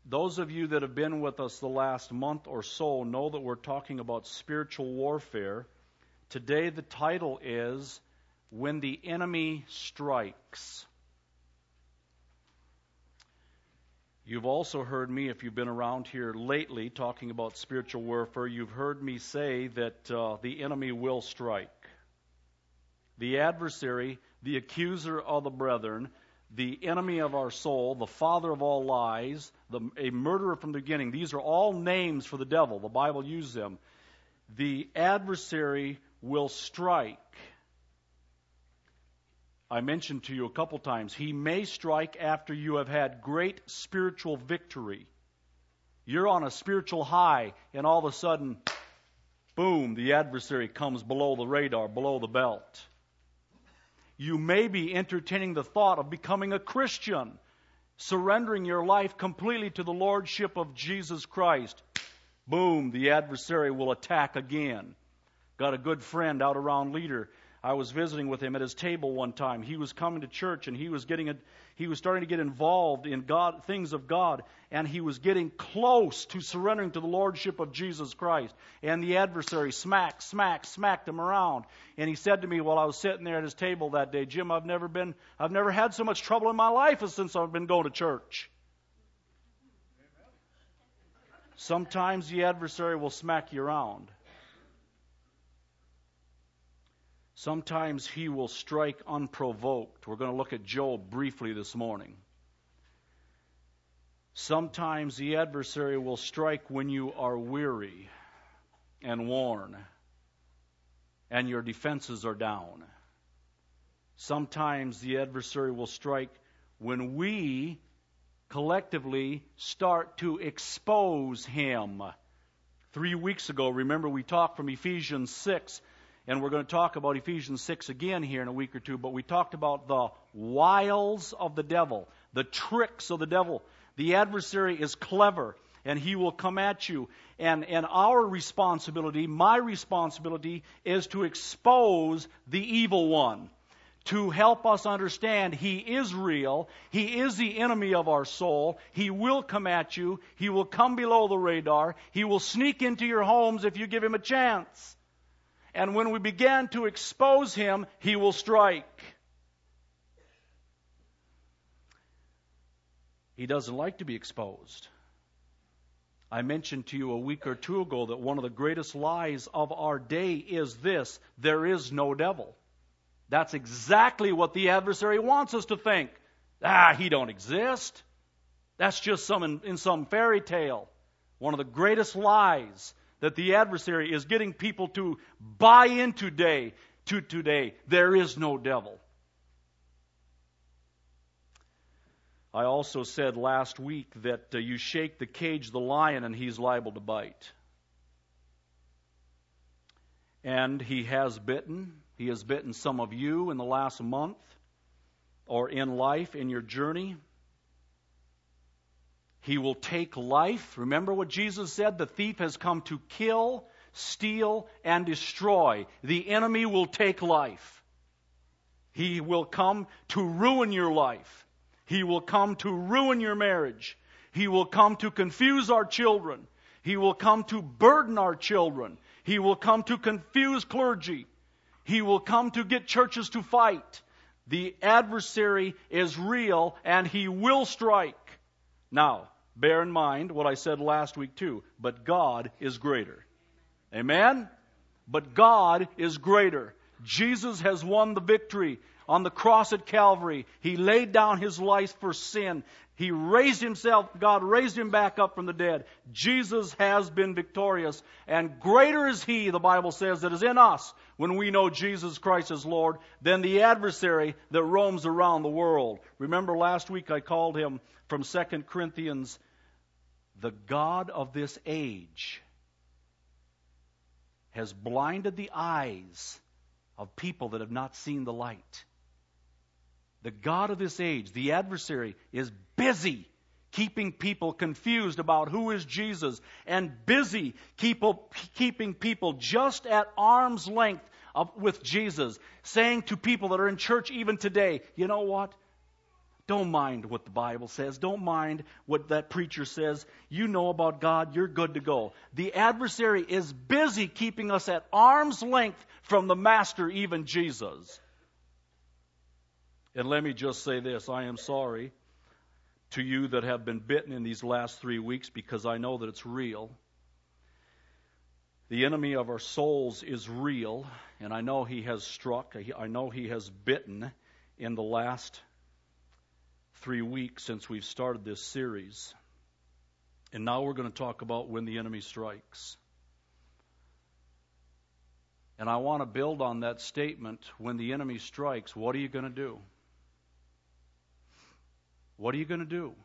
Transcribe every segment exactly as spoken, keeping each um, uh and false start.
Those of you that have been with us the last month or so know that we're talking about spiritual warfare. Today the title is When the Enemy Strikes. You've also heard me, if you've been around here lately, talking about spiritual warfare, you've heard me say that uh, the enemy will strike. The adversary, the accuser of the brethren, the enemy of our soul, the father of all lies, the, a murderer from the beginning. These are all names for the devil. The Bible uses them. The adversary will strike. I mentioned to you a couple times, he may strike after you have had great spiritual victory. You're on a spiritual high, and all of a sudden, boom, the adversary comes below the radar, below the belt. You may be entertaining the thought of becoming a Christian, surrendering your life completely to the Lordship of Jesus Christ. Boom, the adversary will attack again. Got a good friend out around Leader. I was visiting with him at his table one time. He was coming to church and he was getting a, he was starting to get involved in God, things of God, and he was getting close to surrendering to the Lordship of Jesus Christ. And the adversary smacked, smacked, smacked him around. And he said to me while I was sitting there at his table that day, Jim, I've never been, I've never had so much trouble in my life as since I've been going to church. Sometimes the adversary will smack you around. Sometimes he will strike unprovoked. We're going to look at Job briefly this morning. Sometimes the adversary will strike when you are weary and worn and your defenses are down. Sometimes the adversary will strike when we collectively start to expose him. Three weeks ago, remember we talked from Ephesians six. And we're going to talk about Ephesians six again here in a week or two. But we talked about the wiles of the devil, the tricks of the devil. The adversary is clever, and he will come at you. And, and our responsibility, my responsibility, is to expose the evil one, to help us understand he is real. He is the enemy of our soul. He will come at you. He will come below the radar. He will sneak into your homes if you give him a chance. And when we begin to expose him, he will strike. He doesn't like to be exposed. I mentioned to you a week or two ago that one of the greatest lies of our day is this: there is no devil. That's exactly what the adversary wants us to think. Ah, he don't exist. That's just some in, in some fairy tale. One of the greatest lies that the adversary is getting people to buy into today, to today. There is no devil. I also said last week that uh, you shake the cage of the lion and he's liable to bite. And he has bitten. He has bitten some of you in the last month or in life, in your journey. He will take life. Remember what Jesus said? The thief has come to kill, steal, and destroy. The enemy will take life. He will come to ruin your life. He will come to ruin your marriage. He will come to confuse our children. He will come to burden our children. He will come to confuse clergy. He will come to get churches to fight. The adversary is real and he will strike. Now, bear in mind what I said last week too. But God is greater. Amen? But God is greater. Jesus has won the victory on the cross at Calvary. He laid down his life for sin. He raised himself. God raised him back up from the dead. Jesus has been victorious. And greater is he, the Bible says, that is in us when we know Jesus Christ as Lord than the adversary that roams around the world. Remember last week I called him from Second Corinthians, the God of this age has blinded the eyes of people that have not seen the light. The God of this age, the adversary, is busy keeping people confused about who is Jesus and busy people, keeping people just at arm's length of, with Jesus, saying to people that are in church even today, you know what? Don't mind what the Bible says. Don't mind what that preacher says. You know about God. You're good to go. The adversary is busy keeping us at arm's length from the Master, even Jesus. And let me just say this. I am sorry to you that have been bitten in these last three weeks because I know that it's real. The enemy of our souls is real, and I know he has struck. I know he has bitten in the last three weeks since we've started this series. And now we're going to talk about when the enemy strikes. And I want to build on that statement. When the enemy strikes, what are you going to do? What are you going to do?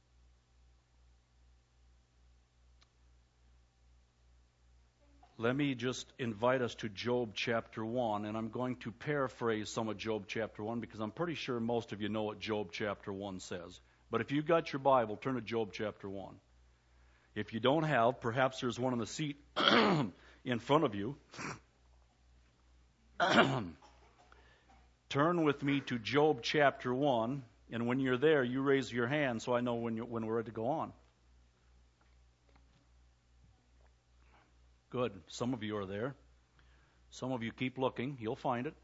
Let me just invite us to Job chapter one, and I'm going to paraphrase some of Job chapter one because I'm pretty sure most of you know what Job chapter one says. But if you've got your Bible, turn to Job chapter one. If you don't have, perhaps there's one on the seat in front of you. Turn with me to Job chapter one, and when you're there, you raise your hand so I know when, you're, when we're ready to go on. Good. Some of you are there. Some of you keep looking. You'll find it.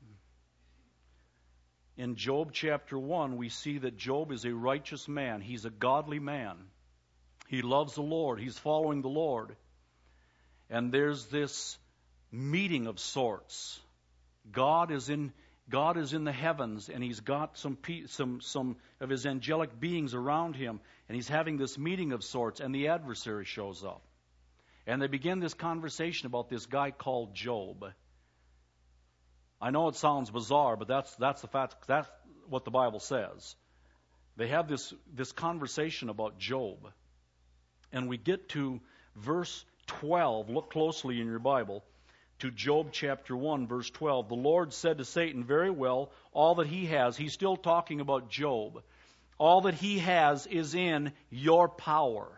In Job chapter one, we see that Job is a righteous man. He's a godly man. He loves the Lord. He's following the Lord. And there's this meeting of sorts. God is in God is in the heavens, and He's got some some some of His angelic beings around Him, and He's having this meeting of sorts, and the adversary shows up. And they begin this conversation about this guy called Job. I know it sounds bizarre, but that's that's the fact. That's what the Bible says. They have this this conversation about Job. And we get to verse twelve. Look closely in your Bible. To Job chapter one, verse twelve. The Lord said to Satan, very well, all that he has, he's still talking about Job. All that he has is in your power.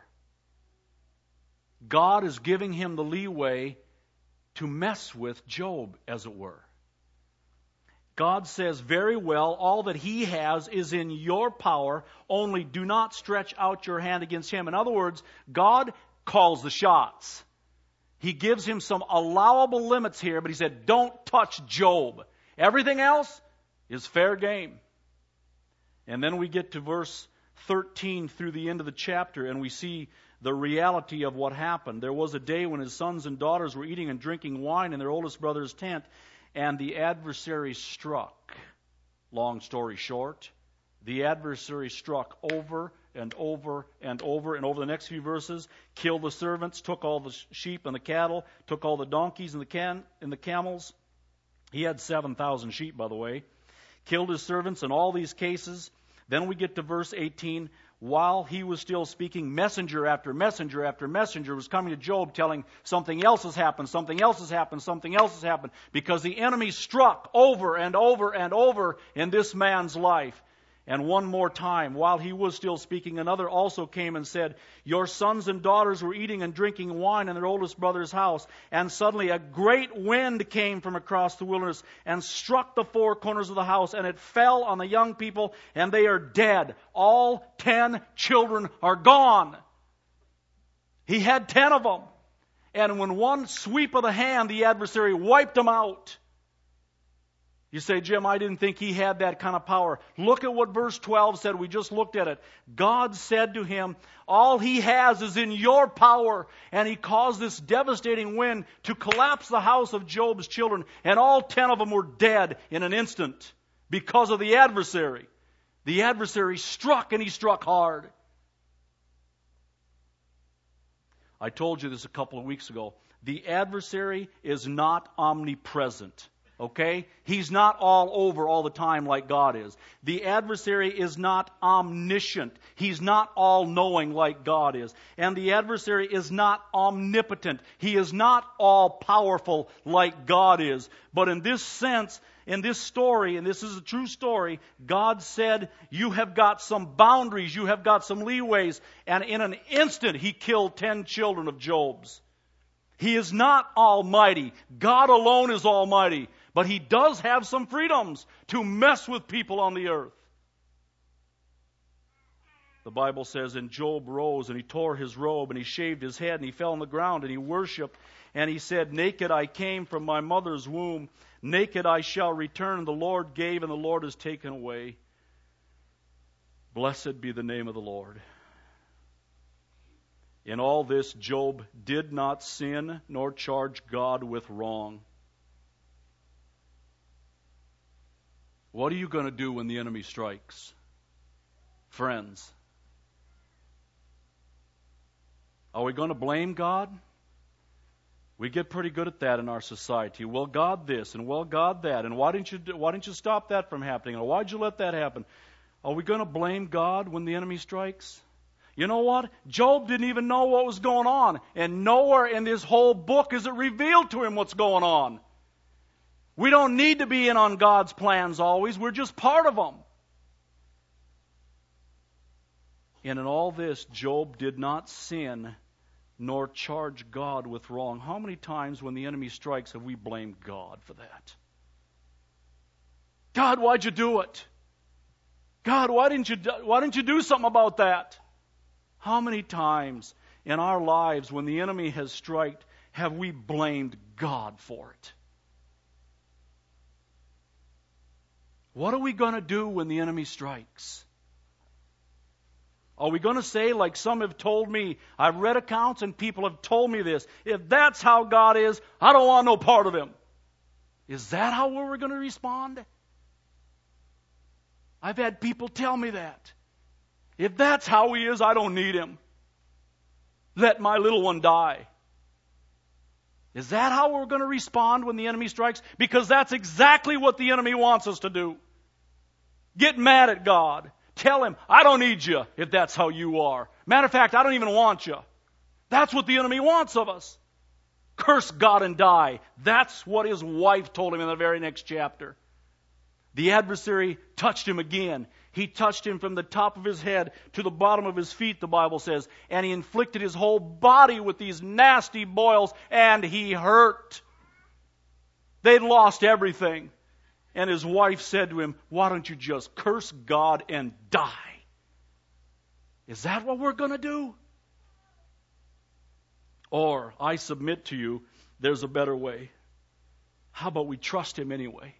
God is giving him the leeway to mess with Job, as it were. God says, very well, all that he has is in your power, only do not stretch out your hand against him. In other words, God calls the shots. He gives him some allowable limits here, but he said, don't touch Job. Everything else is fair game. And then we get to verse thirteen through the end of the chapter, and we see the reality of what happened. There was a day when his sons and daughters were eating and drinking wine in their oldest brother's tent, and the adversary struck. Long story short, the adversary struck over and over and over, and over the next few verses, killed the servants, took all the sheep and the cattle, took all the donkeys and the can and the camels. He had seven thousand sheep, by the way. Killed his servants in all these cases. Then we get to verse eighteen. While he was still speaking, messenger after messenger after messenger was coming to Job telling something else has happened, something else has happened, something else has happened, because the enemy struck over and over and over in this man's life. And one more time, while he was still speaking, another also came and said, your sons and daughters were eating and drinking wine in their oldest brother's house. And suddenly a great wind came from across the wilderness and struck the four corners of the house, and it fell on the young people, and they are dead. All ten children are gone. He had ten of them. And when one sweep of the hand, the adversary wiped them out. You say, Jim, I didn't think he had that kind of power. Look at what verse twelve said. We just looked at it. God said to him, all he has is in your power. And he caused this devastating wind to collapse the house of Job's children. And all ten of them were dead in an instant because of the adversary. The adversary struck, and he struck hard. I told you this a couple of weeks ago. The adversary is not omnipresent. Okay? He's not all over all the time like God is. The adversary is not omniscient. He's not all-knowing like God is. And the adversary is not omnipotent. He is not all-powerful like God is. But in this sense, in this story, and this is a true story, God said, you have got some boundaries, you have got some leeways. And in an instant, He killed ten children of Job's. He is not almighty. God alone is almighty. But He does have some freedoms to mess with people on the earth. The Bible says, and Job rose, and he tore his robe, and he shaved his head, and he fell on the ground, and he worshipped, and he said, naked I came from my mother's womb, naked I shall return, and the Lord gave, and the Lord has taken away. Blessed be the name of the Lord. In all this, Job did not sin, nor charge God with wrong. What are you going to do when the enemy strikes? Friends, are we going to blame God? We get pretty good at that in our society. Well, God this, and well, God that, and why didn't you do, why didn't you stop that from happening? Or why'd you let that happen? Are we going to blame God when the enemy strikes? You know what? Job didn't even know what was going on, and nowhere in this whole book is it revealed to him what's going on. We don't need to be in on God's plans always. We're just part of them. And in all this, Job did not sin nor charge God with wrong. How many times when the enemy strikes have we blamed God for that? God, why'd you do it? God, why didn't you do, why didn't you do something about that? How many times in our lives when the enemy has struck have we blamed God for it? What are we going to do when the enemy strikes? Are we going to say, like some have told me, I've read accounts and people have told me this, if that's how God is, I don't want no part of Him. Is that how we're going to respond? I've had people tell me that. If that's how He is, I don't need Him. Let my little one die. Is that how we're going to respond when the enemy strikes? Because that's exactly what the enemy wants us to do. Get mad at God. Tell Him, I don't need you if that's how you are. Matter of fact, I don't even want you. That's what the enemy wants of us. Curse God and die. That's what his wife told him in the very next chapter. The adversary touched him again. He touched him from the top of his head to the bottom of his feet, the Bible says. And he inflicted his whole body with these nasty boils, and he hurt. They'd lost everything. And his wife said to him, why don't you just curse God and die? Is that what we're going to do? Or, I submit to you, there's a better way. How about we trust Him anyway?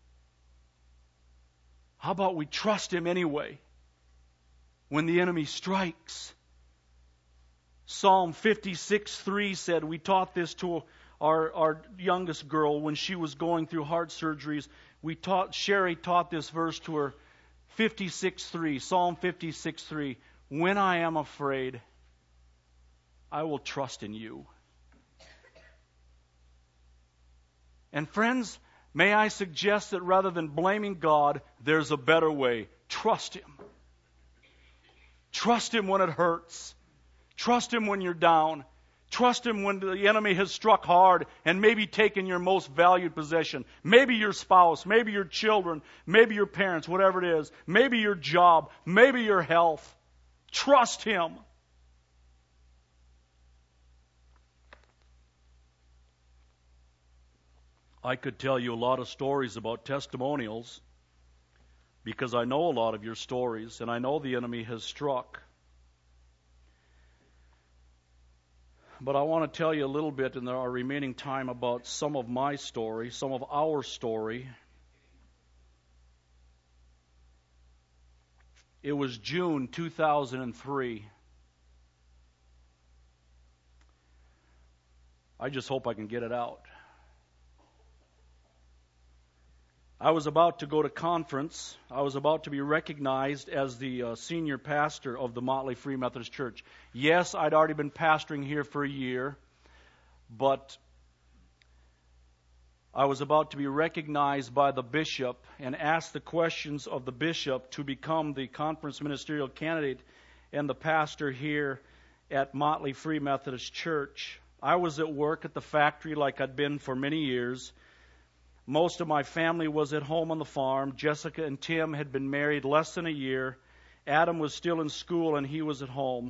How about we trust Him anyway when the enemy strikes? Psalm fifty-six three said, we taught this to our, our youngest girl when she was going through heart surgeries. We taught, Sherry taught this verse to her, fifty-six three, Psalm fifty-six three. When I am afraid, I will trust in you. And friends, may I suggest that rather than blaming God, there's a better way. Trust Him. Trust Him when it hurts. Trust Him when you're down. Trust Him when the enemy has struck hard and maybe taken your most valued possession. Maybe your spouse, maybe your children, maybe your parents, whatever it is. Maybe your job, maybe your health. Trust Him. I could tell you a lot of stories about testimonials because I know a lot of your stories and I know the enemy has struck. But I want to tell you a little bit in our remaining time about some of my story, some of our story. It was June two thousand three. I just hope I can get it out. I was about to go to conference. I was about to be recognized as the uh, senior pastor of the Motley Free Methodist Church. Yes, I'd already been pastoring here for a year, but I was about to be recognized by the bishop and asked the questions of the bishop to become the conference ministerial candidate and the pastor here at Motley Free Methodist Church. I was at work at the factory like I'd been for many years. Most of my family was at home on the farm. Jessica and Tim had been married less than a year. Adam was still in school and he was at home.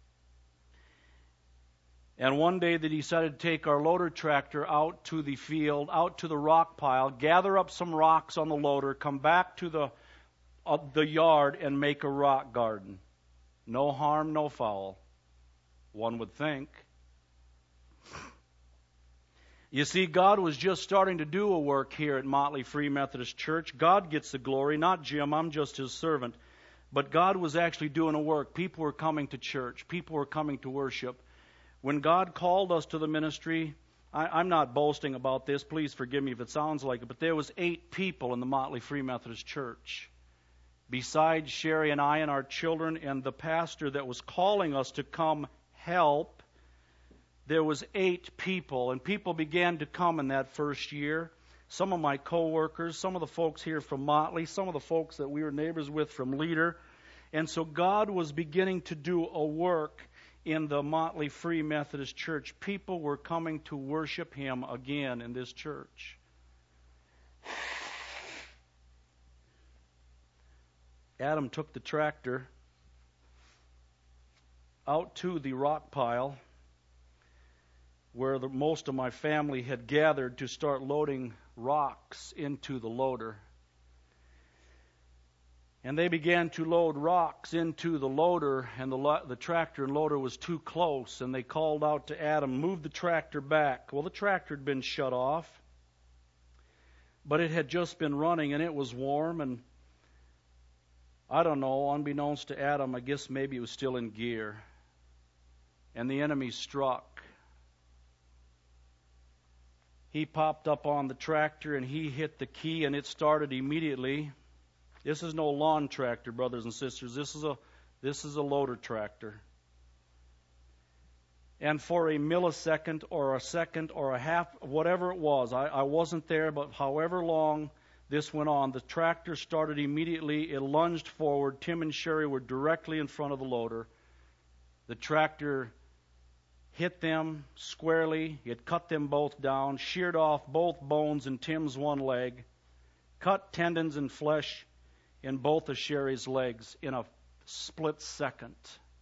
And one day they decided to take our loader tractor out to the field, out to the rock pile, gather up some rocks on the loader, come back to the uh, the yard and make a rock garden. No harm, no foul, one would think. You see, God was just starting to do a work here at Motley Free Methodist Church. God gets the glory, not Jim. I'm just his servant. But God was actually doing a work. People were coming to church. People were coming to worship. When God called us to the ministry, I, I'm not boasting about this. Please forgive me if it sounds like it. But there was eight people in the Motley Free Methodist Church. Besides Sherry and I and our children and the pastor that was calling us to come help, there was eight people, and people began to come in that first year. Some of my co-workers, some of the folks here from Motley, some of the folks that we were neighbors with from Leader. And so God was beginning to do a work in the Motley Free Methodist Church. People were coming to worship Him again in this church. Adam took the tractor out to the rock pile where the, most of my family had gathered to start loading rocks into the loader. And they began to load rocks into the loader, and the, lo- the tractor and loader was too close, and they called out to Adam, move the tractor back. Well, the tractor had been shut off, but it had just been running, and it was warm, and I don't know, unbeknownst to Adam, I guess maybe it was still in gear. And the enemy struck. He popped up on the tractor and he hit the key and it started immediately. This is no lawn tractor, brothers and sisters. This is a this is a loader tractor. And for a millisecond or a second or a half, whatever it was, I, I wasn't there, but however long this went on, the tractor started immediately. It lunged forward. Tim and Sherry were directly in front of the loader. The tractor hit them squarely. It cut them both down, sheared off both bones in Tim's one leg, cut tendons and flesh in both of Sherry's legs in a split second.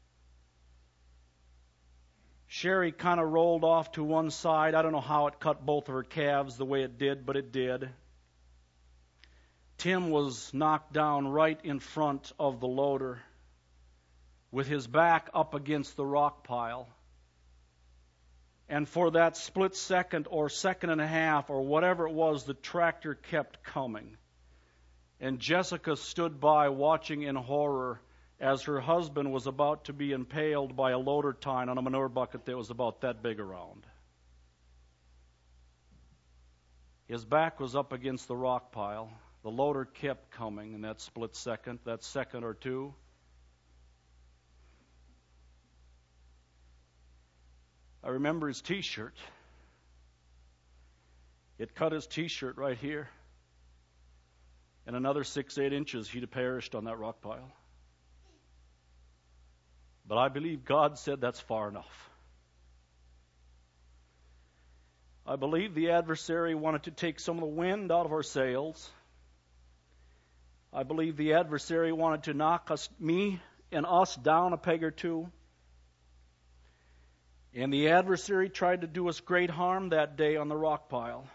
Sherry kind of rolled off to one side. I don't know how it cut both of her calves the way it did, but it did. Tim was knocked down right in front of the loader with his back up against the rock pile. And for that split second or second and a half or whatever it was, the tractor kept coming. And Jessica stood by watching in horror as her husband was about to be impaled by a loader tine on a manure bucket that was about that big around. His back was up against the rock pile. The loader kept coming in that split second, that second or two. I remember his T-shirt. It cut his T-shirt right here. And another six, eight inches, he'd have perished on that rock pile. But I believe God said that's far enough. I believe the adversary wanted to take some of the wind out of our sails. I believe the adversary wanted to knock us, me and us down a peg or two. And the adversary tried to do us great harm that day on the rock pile.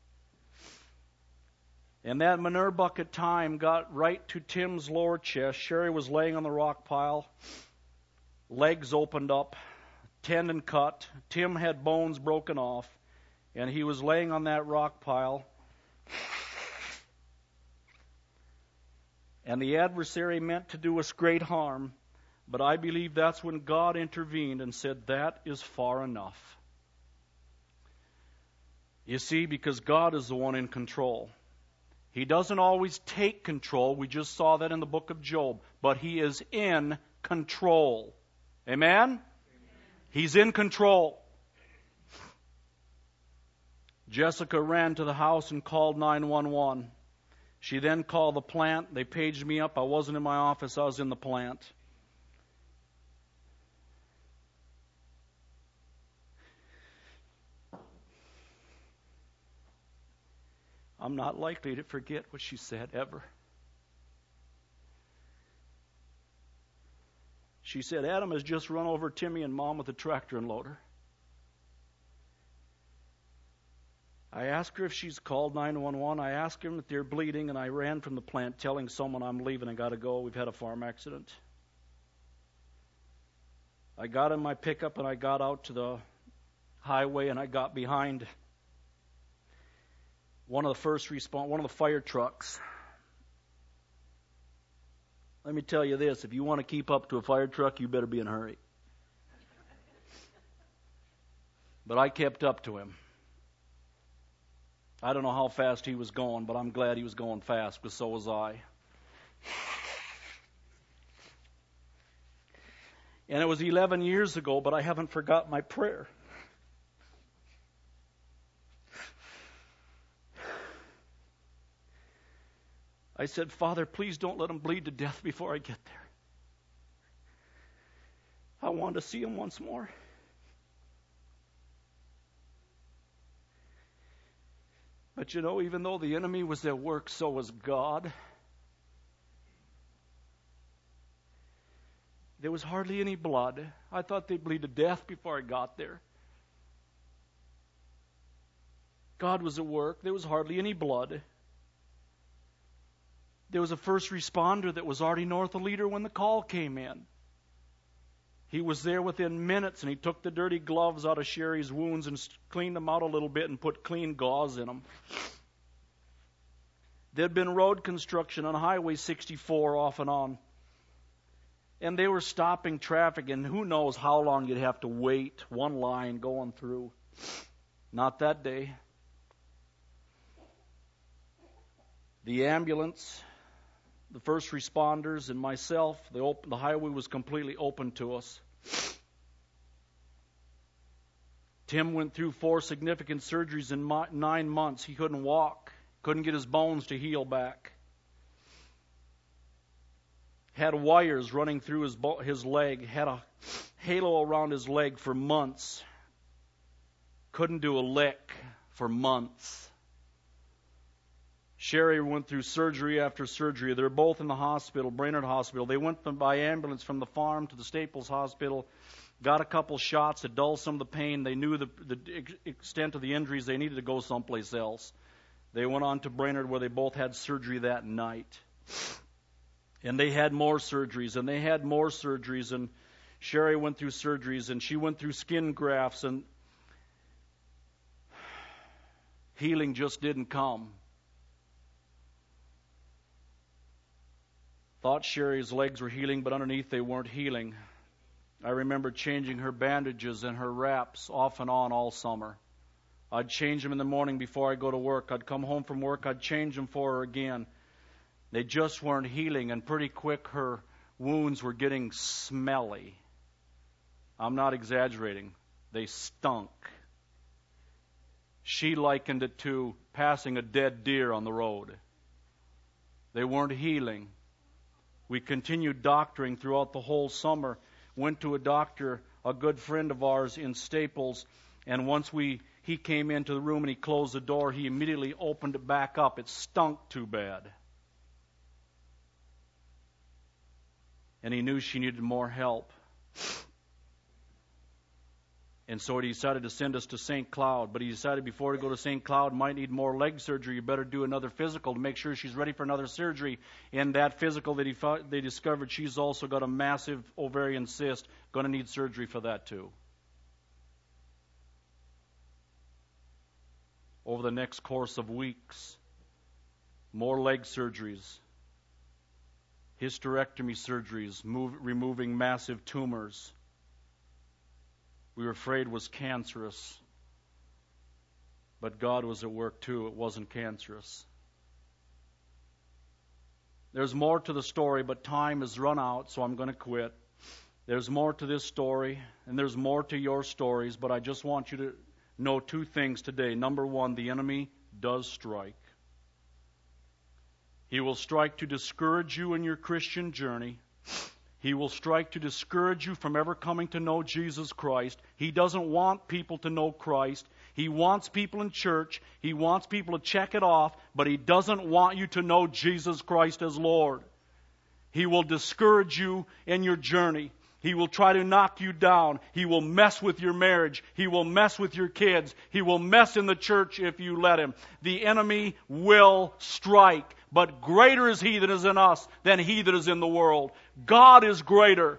And that manure bucket time got right to Tim's lower chest. Sherry was laying on the rock pile. Legs opened up, tendon cut. Tim had bones broken off. And he was laying on that rock pile. And the adversary meant to do us great harm. But I believe that's when God intervened and said, that is far enough. You see, because God is the one in control. He doesn't always take control. We just saw that in the book of Job. But He is in control. Amen? Amen. He's in control. Jessica ran to the house and called nine one one. She then called the plant. They paged me up. I wasn't in my office. I was in the plant. I'm not likely to forget what she said ever. She said, Adam has just run over Timmy and Mom with a tractor and loader. I asked her if she's called nine one one. I asked them if they're bleeding, and I ran from the plant telling someone I'm leaving and got to go. We've had a farm accident. I got in my pickup and I got out to the highway and I got behind one of the first response, one of the fire trucks. Let me tell you this, if you want to keep up to a fire truck, you better be in a hurry. But I kept up to him. I don't know how fast he was going, but I'm glad he was going fast, because so was I. And it was eleven years ago, but I haven't forgot my prayer. I said, Father, please don't let him bleed to death before I get there. I want to see him once more. But you know, even though the enemy was at work, so was God. There was hardly any blood. I thought they'd bleed to death before I got there. God was at work. There was hardly any blood. There was a first responder that was already north of Leader when the call came in. He was there within minutes, and he took the dirty gloves out of Sherry's wounds and cleaned them out a little bit and put clean gauze in them. There'd been road construction on Highway sixty-four off and on. And they were stopping traffic, and who knows how long you'd have to wait, one line going through. Not that day. The ambulance, the first responders, and myself, the, op- the highway was completely open to us. Tim went through four significant surgeries in mo- nine months. He couldn't walk, couldn't get his bones to heal back. Had wires running through his bo- his leg, had a halo around his leg for months. Couldn't do a lick for months. Sherry went through surgery after surgery. They're both in the hospital, Brainerd Hospital. They went from, by ambulance from the farm to the Staples Hospital, got a couple shots to dull some of the pain. They knew the, the extent of the injuries. They needed to go someplace else. They went on to Brainerd, where they both had surgery that night. And they had more surgeries, and they had more surgeries, and Sherry went through surgeries, and she went through skin grafts, and healing just didn't come. Thought Sherry's legs were healing, but underneath they weren't healing. I remember changing her bandages and her wraps off and on all summer. I'd change them in the morning before I go to work. I'd come home from work, I'd change them for her again. They just weren't healing, and pretty quick her wounds were getting smelly. I'm not exaggerating. They stunk. She likened it to passing a dead deer on the road. They weren't healing. We continued doctoring throughout the whole summer. Went to a doctor, a good friend of ours in Staples, and once we he came into the room and he closed the door, he immediately opened it back up. It stunk too bad. And he knew she needed more help. And so he decided to send us to Saint Cloud. But he decided before to go to Saint Cloud, might need more leg surgery. You better do another physical to make sure she's ready for another surgery. In that physical that he thought, they discovered she's also got a massive ovarian cyst. Going to need surgery for that too. Over the next course of weeks, more leg surgeries. Hysterectomy surgeries, move, removing massive tumors. We were afraid was cancerous. But God was at work too. It wasn't cancerous. There's more to the story, but time has run out, so I'm going to quit. There's more to this story, and there's more to your stories, but I just want you to know two things today. Number one, the enemy does strike. He will strike to discourage you in your Christian journey. He will strike to discourage you from ever coming to know Jesus Christ. He doesn't want people to know Christ. He wants people in church. He wants people to check it off, but he doesn't want you to know Jesus Christ as Lord. He will discourage you in your journey. He will try to knock you down. He will mess with your marriage. He will mess with your kids. He will mess in the church if you let him. The enemy will strike. But greater is he that is in us than he that is in the world. God is greater.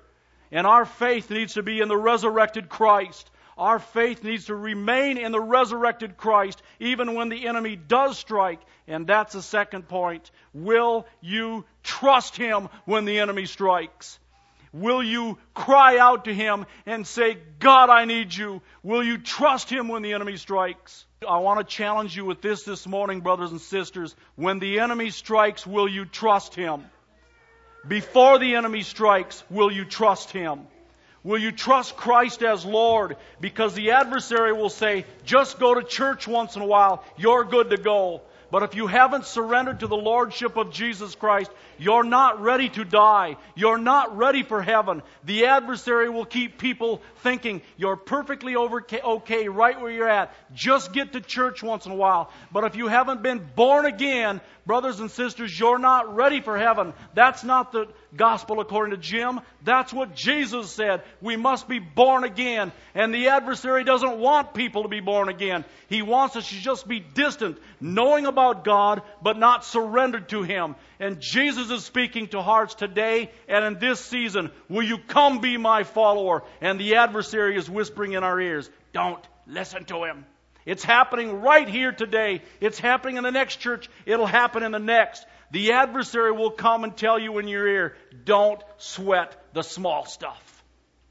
And our faith needs to be in the resurrected Christ. Our faith needs to remain in the resurrected Christ even when the enemy does strike. And that's the second point. Will you trust Him when the enemy strikes? Will you cry out to Him and say, God, I need you? Will you trust Him when the enemy strikes? I want to challenge you with this this morning, brothers and sisters. When the enemy strikes, will you trust Him? Before the enemy strikes, will you trust Him? Will you trust Christ as Lord? Because the adversary will say, just go to church once in a while, you're good to go. But if you haven't surrendered to the Lordship of Jesus Christ, you're not ready to die. You're not ready for heaven. The adversary will keep people thinking you're perfectly okay right where you're at. Just get to church once in a while. But if you haven't been born again, brothers and sisters, you're not ready for heaven. That's not the gospel according to Jim. That's what Jesus said. We must be born again. And the adversary doesn't want people to be born again. He wants us to just be distant, knowing about God, but not surrendered to Him. And Jesus is speaking to hearts today and in this season. Will you come be my follower? And the adversary is whispering in our ears, don't listen to him. It's happening right here today. It's happening in the next church. It'll happen in the next. The adversary will come and tell you in your ear, don't sweat the small stuff.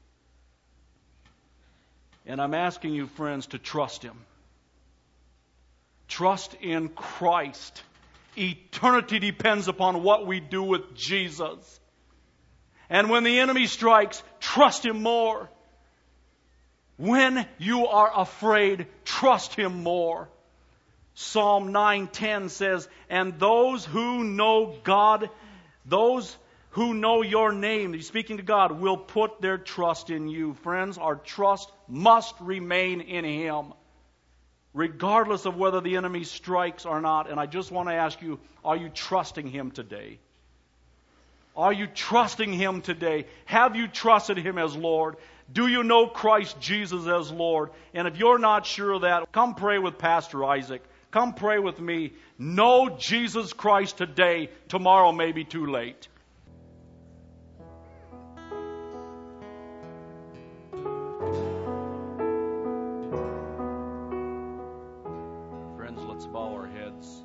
And I'm asking you, friends, to trust Him. Trust in Christ. Eternity depends upon what we do with Jesus. And when the enemy strikes, trust Him more. When you are afraid, trust Him more. Psalm nine ten says, and those who know God, those who know your name, he's speaking to God, will put their trust in you. Friends, our trust must remain in Him, regardless of whether the enemy strikes or not. And I just want to ask you, are you trusting Him today? Are you trusting Him today? Have you trusted Him as Lord? Do you know Christ Jesus as Lord? And if you're not sure of that, come pray with Pastor Isaac. Come pray with me. Know Jesus Christ today. Tomorrow may be too late. Friends, let's bow our heads.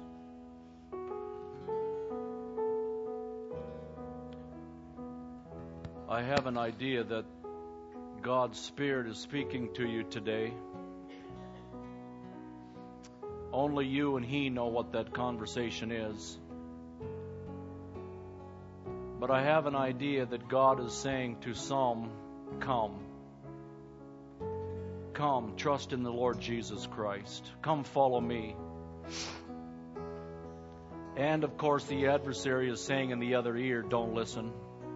I have an idea that God's Spirit is speaking to you today. Only you and He know what that conversation is. But I have an idea that God is saying to some, come. Come, trust in the Lord Jesus Christ. Come, follow me. And of course, the adversary is saying in the other ear, don't listen.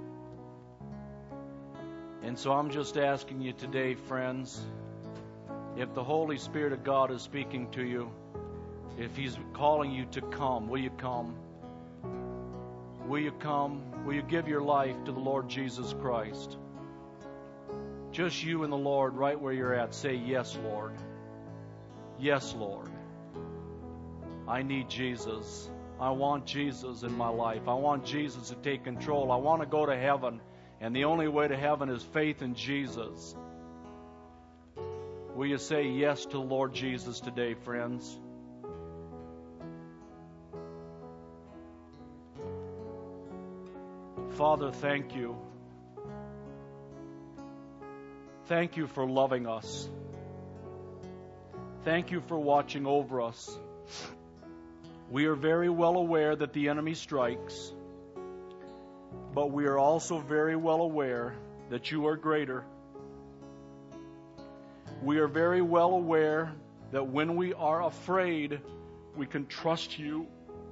And so I'm just asking you today, friends, if the Holy Spirit of God is speaking to you, if He's calling you to come, will you come? Will you come? Will you give your life to the Lord Jesus Christ? Just you and the Lord right where you're at. Say, yes, Lord. Yes, Lord. I need Jesus. I want Jesus in my life. I want Jesus to take control. I want to go to heaven. And the only way to heaven is faith in Jesus. Will you say yes to the Lord Jesus today, friends? Father, thank you. Thank you for loving us. Thank you for watching over us. We are very well aware that the enemy strikes, but we are also very well aware that you are greater. We are very well aware that when we are afraid, we can trust you.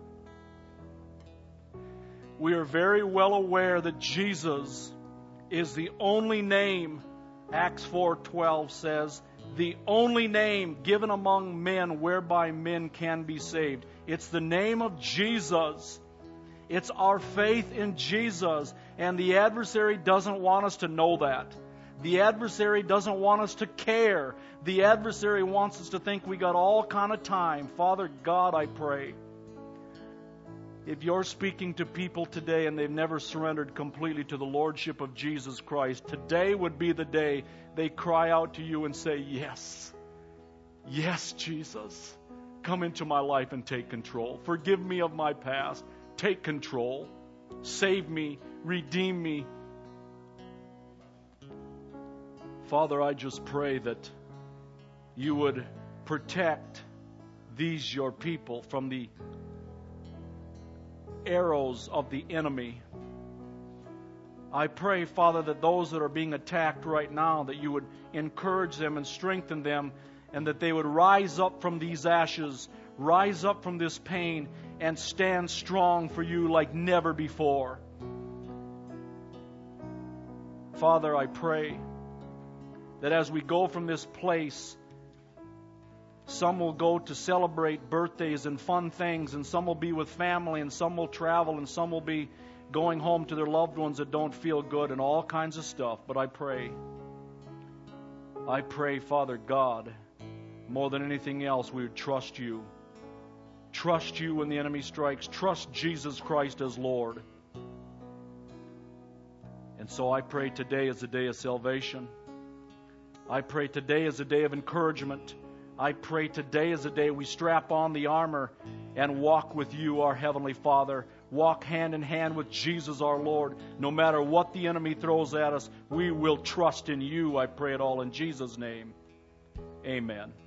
We are very well aware that Jesus is the only name, Acts four twelve says, the only name given among men whereby men can be saved. It's the name of Jesus. It's our faith in Jesus. And the adversary doesn't want us to know that. The adversary doesn't want us to care. The adversary wants us to think we got all kind of time. Father God, I pray. If you're speaking to people today and they've never surrendered completely to the Lordship of Jesus Christ, today would be the day they cry out to you and say, yes, yes, Jesus, come into my life and take control. Forgive me of my past. Take control. Save me. Redeem me. Father, I just pray that you would protect these your people from the arrows of the enemy. I pray, Father, that those that are being attacked right now, that you would encourage them and strengthen them, and that they would rise up from these ashes, rise up from this pain, and stand strong for you like never before. Father, I pray that as we go from this place, some will go to celebrate birthdays and fun things, and some will be with family, and some will travel, and some will be going home to their loved ones that don't feel good, and all kinds of stuff. But I pray, I pray, Father God, more than anything else, we would trust you. Trust you when the enemy strikes. Trust Jesus Christ as Lord. And so I pray today is a day of salvation. I pray today is a day of encouragement. I pray today is a day we strap on the armor and walk with you, our Heavenly Father. Walk hand in hand with Jesus, our Lord. No matter what the enemy throws at us, we will trust in you. I pray it all in Jesus' name. Amen.